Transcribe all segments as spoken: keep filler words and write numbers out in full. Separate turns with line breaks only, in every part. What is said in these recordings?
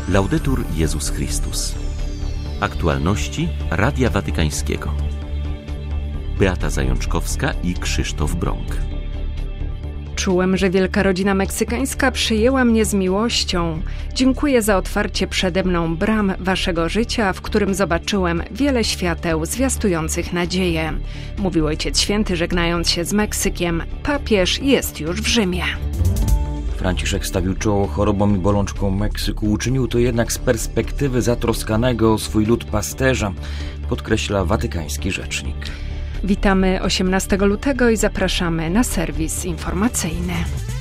Laudetur Jezus Chrystus. Aktualności Radia Watykańskiego. Beata Zajączkowska i Krzysztof Brąk.
Czułem, że wielka rodzina meksykańska przyjęła mnie z miłością. Dziękuję za otwarcie przede mną bram waszego życia, w którym zobaczyłem wiele świateł zwiastujących nadzieję. Mówił Ojciec Święty, żegnając się z Meksykiem. Papież jest już w Rzymie.
Franciszek stawił czoło chorobom i bolączkom Meksyku. Uczynił to jednak z perspektywy zatroskanego o swój lud pasterza, podkreśla watykański rzecznik.
Witamy osiemnastego lutego i zapraszamy na serwis informacyjny.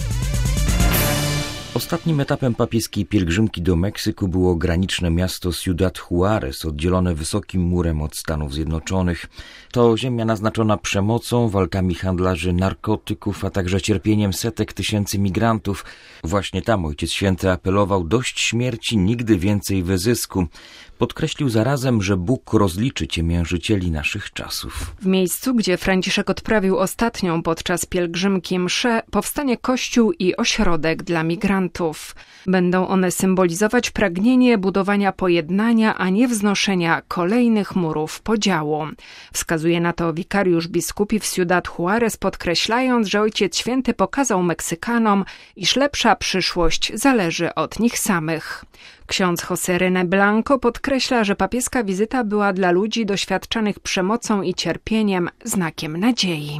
Ostatnim etapem papieskiej pielgrzymki do Meksyku było graniczne miasto Ciudad Juárez, oddzielone wysokim murem od Stanów Zjednoczonych. To ziemia naznaczona przemocą, walkami handlarzy narkotyków, a także cierpieniem setek tysięcy migrantów. Właśnie tam Ojciec Święty apelował: dość śmierci, nigdy więcej wyzysku. Podkreślił zarazem, że Bóg rozliczy ciemiężycieli naszych czasów.
W miejscu, gdzie Franciszek odprawił ostatnią podczas pielgrzymki mszę, powstanie kościół i ośrodek dla migrantów. Będą one symbolizować pragnienie budowania pojednania, a nie wznoszenia kolejnych murów podziału. Wskazuje na to wikariusz biskupi w Ciudad Juárez, podkreślając, że Ojciec Święty pokazał Meksykanom, iż lepsza przyszłość zależy od nich samych. Ksiądz José René Blanco podkreśla, że papieska wizyta była dla ludzi doświadczanych przemocą i cierpieniem znakiem nadziei.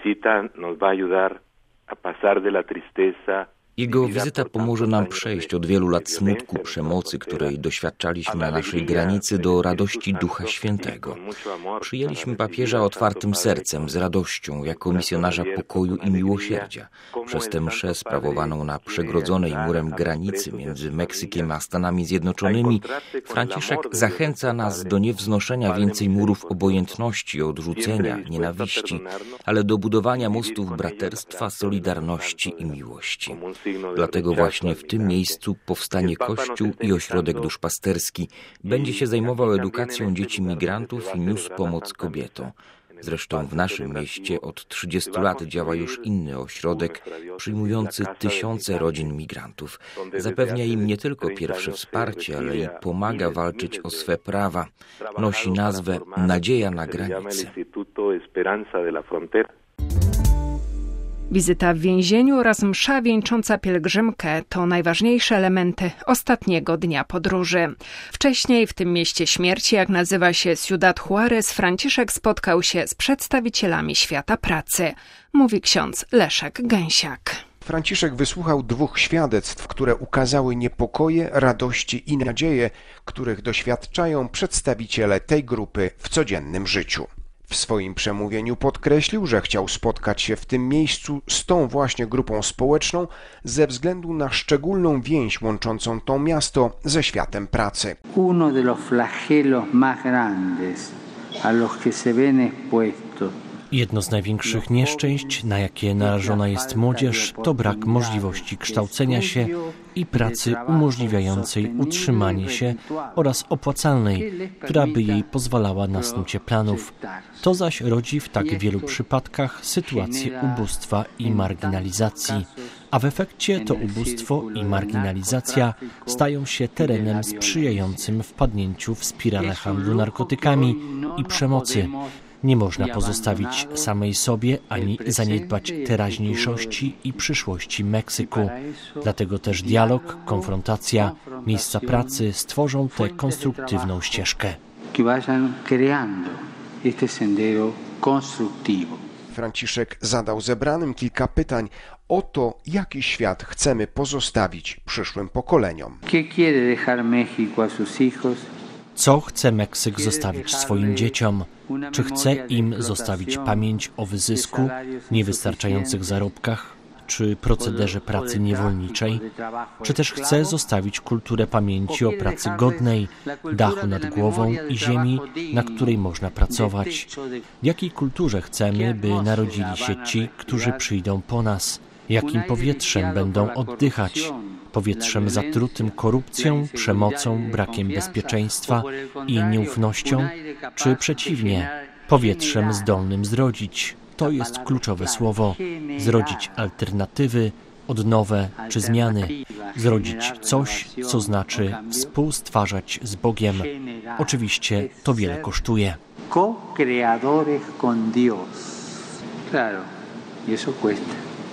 Jego wizyta pomoże nam przejść od wielu lat smutku, przemocy, której doświadczaliśmy na naszej granicy, do radości Ducha Świętego. Przyjęliśmy papieża otwartym sercem, z radością, jako misjonarza pokoju i miłosierdzia. Przez tę mszę sprawowaną na przegrodzonej murem granicy między Meksykiem a Stanami Zjednoczonymi, Franciszek zachęca nas do niewznoszenia więcej murów obojętności, odrzucenia, nienawiści, ale do budowania mostów braterstwa, solidarności i miłości. Dlatego właśnie w tym miejscu powstanie Kościół i ośrodek duszpasterski. Będzie się zajmował edukacją dzieci migrantów i niósł pomoc kobietom. Zresztą w naszym mieście od trzydziestu lat działa już inny ośrodek przyjmujący tysiące rodzin migrantów. Zapewnia im nie tylko pierwsze wsparcie, ale i pomaga walczyć o swe prawa. Nosi nazwę Nadzieja na granicy.
Wizyta w więzieniu oraz msza wieńcząca pielgrzymkę to najważniejsze elementy ostatniego dnia podróży. Wcześniej w tym mieście śmierci, jak nazywa się Ciudad Juárez, Franciszek spotkał się z przedstawicielami świata pracy, mówi ksiądz Leszek Gęsiak.
Franciszek wysłuchał dwóch świadectw, które ukazały niepokoje, radości i nadzieje, których doświadczają przedstawiciele tej grupy w codziennym życiu. W swoim przemówieniu podkreślił, że chciał spotkać się w tym miejscu z tą właśnie grupą społeczną ze względu na szczególną więź łączącą to miasto ze światem pracy.
Uno de los flagelos más grandes a los que se ven expuestos.
Jedno z największych nieszczęść, na jakie narażona jest młodzież, to brak możliwości kształcenia się i pracy umożliwiającej utrzymanie się oraz opłacalnej, która by jej pozwalała na snucie planów. To zaś rodzi w tak wielu przypadkach sytuację ubóstwa i marginalizacji, a w efekcie to ubóstwo i marginalizacja stają się terenem sprzyjającym wpadnięciu w spiralę handlu narkotykami i przemocy. Nie można pozostawić samej sobie ani zaniedbać teraźniejszości i przyszłości Meksyku. Dlatego też dialog, konfrontacja, miejsca pracy stworzą tę konstruktywną ścieżkę.
Franciszek zadał zebranym kilka pytań o to, jaki świat chcemy pozostawić przyszłym pokoleniom.
Co chce Meksyk zostawić swoim dzieciom? Czy chce im zostawić pamięć o wyzysku, niewystarczających zarobkach, czy procederze pracy niewolniczej? Czy też chce zostawić kulturę pamięci o pracy godnej, dachu nad głową i ziemi, na której można pracować? W jakiej kulturze chcemy, by narodzili się ci, którzy przyjdą po nas? Jakim powietrzem będą oddychać? Powietrzem zatrutym korupcją, przemocą, brakiem bezpieczeństwa i nieufnością, czy przeciwnie, powietrzem zdolnym zrodzić? To jest kluczowe słowo. Zrodzić alternatywy, odnowę czy zmiany, zrodzić coś, co znaczy współstwarzać z Bogiem. Oczywiście to wiele kosztuje.
Co-creadores con Dios. Claro, y eso cuesta.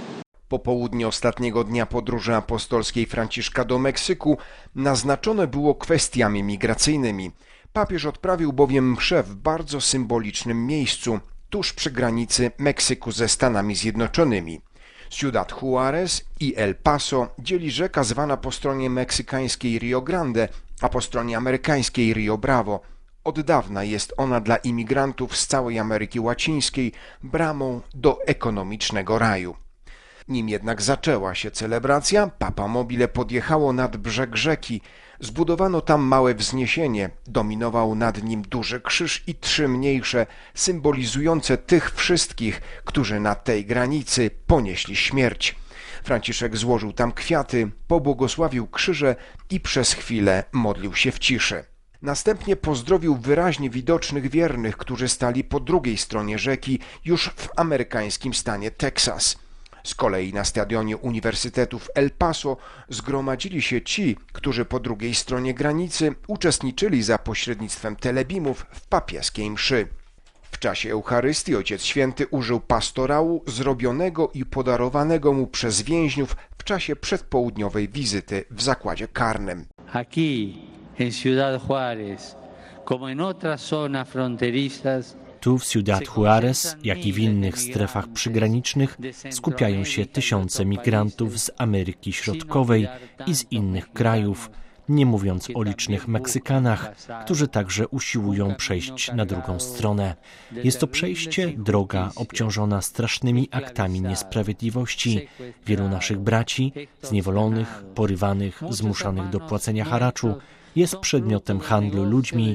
Po południu ostatniego dnia podróży apostolskiej Franciszka do Meksyku naznaczone było kwestiami migracyjnymi. Papież odprawił bowiem mszę w bardzo symbolicznym miejscu, tuż przy granicy Meksyku ze Stanami Zjednoczonymi. Ciudad Juárez i El Paso dzieli rzeka zwana po stronie meksykańskiej Rio Grande, a po stronie amerykańskiej Rio Bravo. Od dawna jest ona dla imigrantów z całej Ameryki Łacińskiej bramą do ekonomicznego raju. Nim jednak zaczęła się celebracja, Papa Mobile podjechało nad brzeg rzeki. Zbudowano tam małe wzniesienie, dominował nad nim duży krzyż i trzy mniejsze, symbolizujące tych wszystkich, którzy na tej granicy ponieśli śmierć. Franciszek złożył tam kwiaty, pobłogosławił krzyże i przez chwilę modlił się w ciszy. Następnie pozdrowił wyraźnie widocznych wiernych, którzy stali po drugiej stronie rzeki, już w amerykańskim stanie Teksas. Z kolei na stadionie Uniwersytetu w El Paso zgromadzili się ci, którzy po drugiej stronie granicy uczestniczyli za pośrednictwem telebimów w papieskiej mszy. W czasie Eucharystii Ojciec Święty użył pastorału zrobionego i podarowanego mu przez więźniów w czasie przedpołudniowej wizyty w zakładzie karnym.
Aquí, en Ciudad Juárez, como en otras zonas fronterizas,
Tu w Ciudad Juárez, jak i w innych strefach przygranicznych, skupiają się tysiące migrantów z Ameryki Środkowej i z innych krajów, nie mówiąc o licznych Meksykanach, którzy także usiłują przejść na drugą stronę. Jest to przejście, droga obciążona strasznymi aktami niesprawiedliwości. Wielu naszych braci, zniewolonych, porywanych, zmuszanych do płacenia haraczu, jest przedmiotem handlu ludźmi.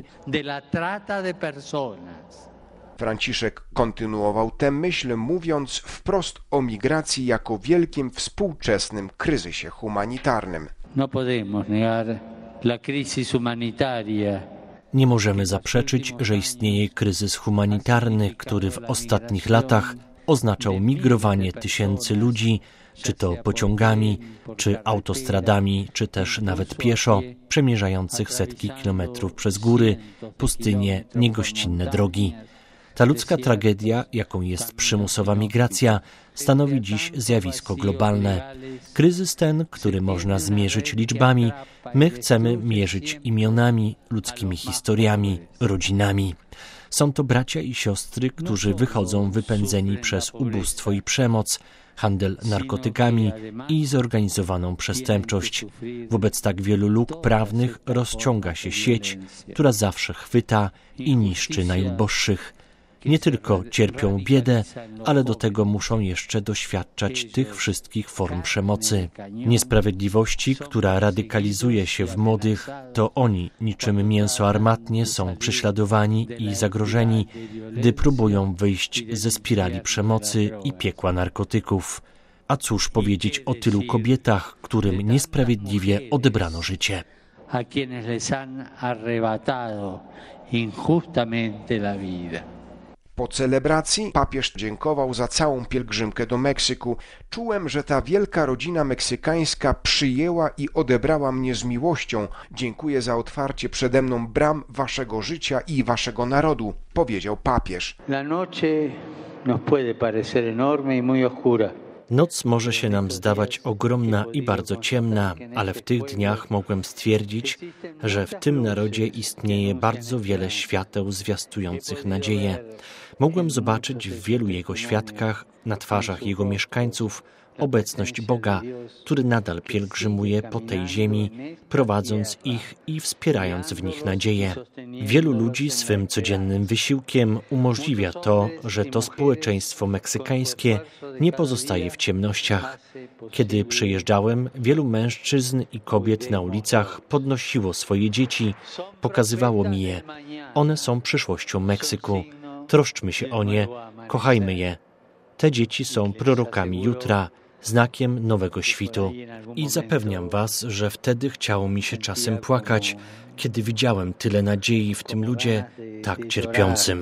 Franciszek kontynuował tę myśl, mówiąc wprost o migracji jako wielkim współczesnym kryzysie humanitarnym.
No podemos negar la crisis humanitaria.
Nie możemy zaprzeczyć, że istnieje kryzys humanitarny, który w ostatnich latach oznaczał migrowanie tysięcy ludzi, czy to pociągami, czy autostradami, czy też nawet pieszo, przemierzających setki kilometrów przez góry, pustynie, niegościnne drogi. Ta ludzka tragedia, jaką jest przymusowa migracja, stanowi dziś zjawisko globalne. Kryzys ten, który można zmierzyć liczbami, my chcemy mierzyć imionami, ludzkimi historiami, rodzinami. Są to bracia i siostry, którzy wychodzą wypędzeni przez ubóstwo i przemoc, handel narkotykami i zorganizowaną przestępczość. Wobec tak wielu luk prawnych rozciąga się sieć, która zawsze chwyta i niszczy najuboższych. Nie tylko cierpią biedę, ale do tego muszą jeszcze doświadczać tych wszystkich form przemocy. Niesprawiedliwości, która radykalizuje się w młodych, to oni niczym mięso armatnie są prześladowani i zagrożeni, gdy próbują wyjść ze spirali przemocy i piekła narkotyków. A cóż powiedzieć o tylu kobietach, którym niesprawiedliwie odebrano życie?
A quienes les han arrebatado injustamente la vida.
Po celebracji papież dziękował za całą pielgrzymkę do Meksyku. Czułem, że ta wielka rodzina meksykańska przyjęła i odebrała mnie z miłością. Dziękuję za otwarcie przede mną bram waszego życia i waszego narodu, powiedział papież.
La noche nos puede parecer enorme y muy oscura.
Noc może się nam zdawać ogromna i bardzo ciemna, ale w tych dniach mogłem stwierdzić, że w tym narodzie istnieje bardzo wiele świateł zwiastujących nadzieję. Mogłem zobaczyć w wielu jego świadkach, na twarzach jego mieszkańców, obecność Boga, który nadal pielgrzymuje po tej ziemi, prowadząc ich i wspierając w nich nadzieję. Wielu ludzi swym codziennym wysiłkiem umożliwia to, że to społeczeństwo meksykańskie nie pozostaje w ciemnościach. Kiedy przyjeżdżałem, wielu mężczyzn i kobiet na ulicach podnosiło swoje dzieci, pokazywało mi je. One są przyszłością Meksyku. Troszczmy się o nie, kochajmy je. Te dzieci są prorokami jutra, znakiem nowego świtu. I zapewniam was, że wtedy chciało mi się czasem płakać, kiedy widziałem tyle nadziei w tym ludzie tak cierpiącym.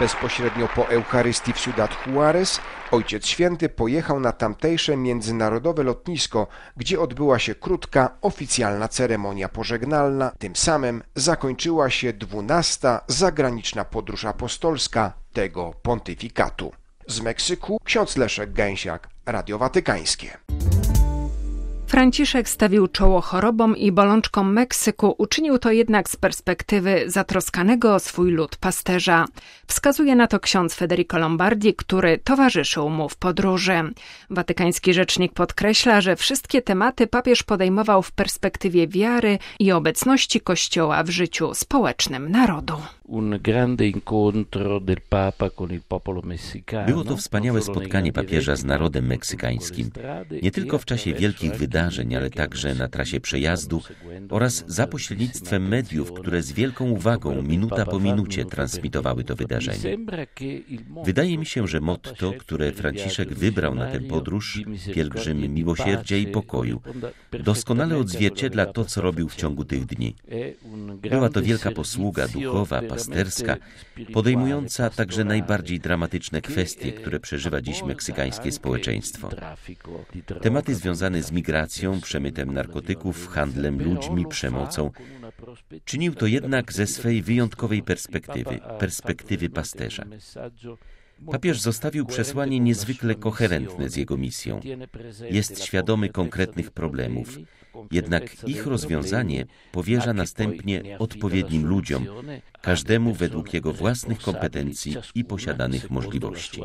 Bezpośrednio po Eucharystii w Ciudad Juarez Ojciec Święty pojechał na tamtejsze międzynarodowe lotnisko, gdzie odbyła się krótka, oficjalna ceremonia pożegnalna. Tym samym zakończyła się dwunasta zagraniczna podróż apostolska tego pontyfikatu. Z Meksyku ksiądz Leszek Gęsiak, Radio Watykańskie.
Franciszek stawił czoło chorobom i bolączkom Meksyku, uczynił to jednak z perspektywy zatroskanego o swój lud pasterza. Wskazuje na to ksiądz Federico Lombardi, który towarzyszył mu w podróży. Watykański rzecznik podkreśla, że wszystkie tematy papież podejmował w perspektywie wiary i obecności Kościoła w życiu społecznym narodu.
Było to wspaniałe spotkanie papieża z narodem meksykańskim, nie tylko w czasie wielkich wydarzeń, ale także na trasie przejazdu oraz za pośrednictwem mediów, które z wielką uwagą, minuta po minucie transmitowały to wydarzenie. Wydaje mi się, że motto, które Franciszek wybrał na tę podróż, pielgrzym miłosierdzia i pokoju, doskonale odzwierciedla to, co robił w ciągu tych dni. Była to wielka posługa duchowa, pasterska, podejmująca także najbardziej dramatyczne kwestie, które przeżywa dziś meksykańskie społeczeństwo. Tematy związane z migracją, przemytem narkotyków, handlem ludźmi, przemocą. Czynił to jednak ze swej wyjątkowej perspektywy, perspektywy pasterza. Papież zostawił przesłanie niezwykle koherentne z jego misją. Jest świadomy konkretnych problemów, jednak ich rozwiązanie powierza następnie odpowiednim ludziom, każdemu według jego własnych kompetencji i posiadanych możliwości.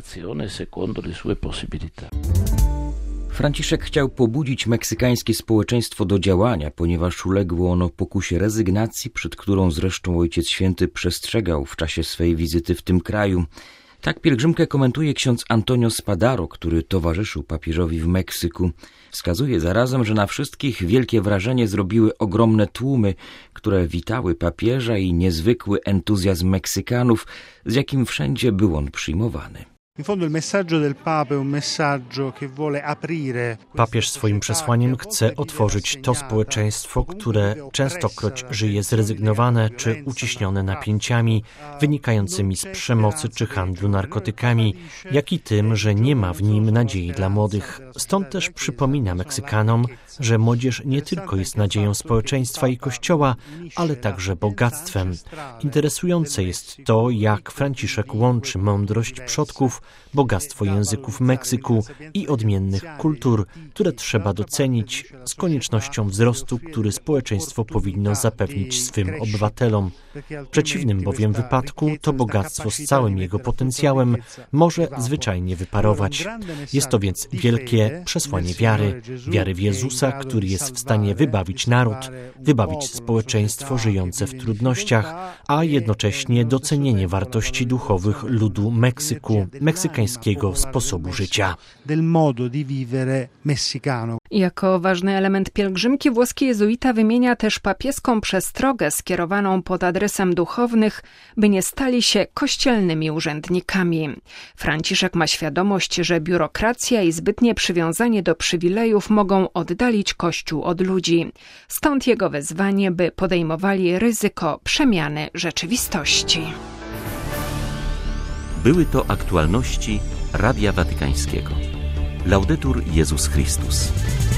Franciszek chciał pobudzić meksykańskie społeczeństwo do działania, ponieważ uległo ono pokusie rezygnacji, przed którą zresztą Ojciec Święty przestrzegał w czasie swej wizyty w tym kraju. Tak pielgrzymkę komentuje ksiądz Antonio Spadaro, który towarzyszył papieżowi w Meksyku. Wskazuje zarazem, że na wszystkich wielkie wrażenie zrobiły ogromne tłumy, które witały papieża i niezwykły entuzjazm Meksykanów, z jakim wszędzie był on przyjmowany.
Papież swoim przesłaniem chce otworzyć to społeczeństwo, które częstokroć żyje zrezygnowane czy uciśnione napięciami wynikającymi z przemocy czy handlu narkotykami, jak i tym, że nie ma w nim nadziei dla młodych. Stąd też przypomina Meksykanom, że młodzież nie tylko jest nadzieją społeczeństwa i Kościoła, ale także bogactwem. Interesujące jest to, jak Franciszek łączy mądrość przodków, bogactwo języków Meksyku i odmiennych kultur, które trzeba docenić, z koniecznością wzrostu, który społeczeństwo powinno zapewnić swym obywatelom. W przeciwnym bowiem wypadku to bogactwo z całym jego potencjałem może zwyczajnie wyparować. Jest to więc wielkie przesłanie wiary, wiary w Jezusa, który jest w stanie wybawić naród, wybawić społeczeństwo żyjące w trudnościach, a jednocześnie docenienie wartości duchowych ludu Meksyku, meksykańskiego sposobu życia.
Jako ważny element pielgrzymki włoski jezuita wymienia też papieską przestrogę skierowaną pod adresem duchownych, by nie stali się kościelnymi urzędnikami. Franciszek ma świadomość, że biurokracja i zbytnie przywiązanie do przywilejów mogą oddalić Kościół od ludzi. Stąd jego wezwanie, by podejmowali ryzyko przemiany rzeczywistości.
Były to aktualności Radia Watykańskiego. Laudetur Jezus Chrystus.